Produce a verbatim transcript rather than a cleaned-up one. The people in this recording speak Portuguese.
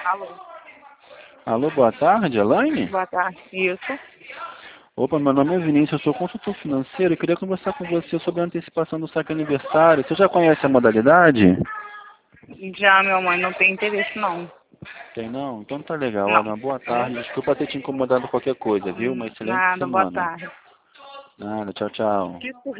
Alô. Alô, boa tarde, Elaine? Boa tarde, isso. Opa, meu nome é Vinícius, eu sou consultor financeiro e queria conversar com você sobre a antecipação do saque aniversário. Você já conhece a modalidade? Já, minha mãe, não tem interesse, não. Tem não? Então tá legal. Não. Olha, uma boa tarde. Desculpa ter te incomodado qualquer coisa, viu? Hum, Uma excelente Nada, boa semana. tarde. Nada, tchau, tchau. Tipo,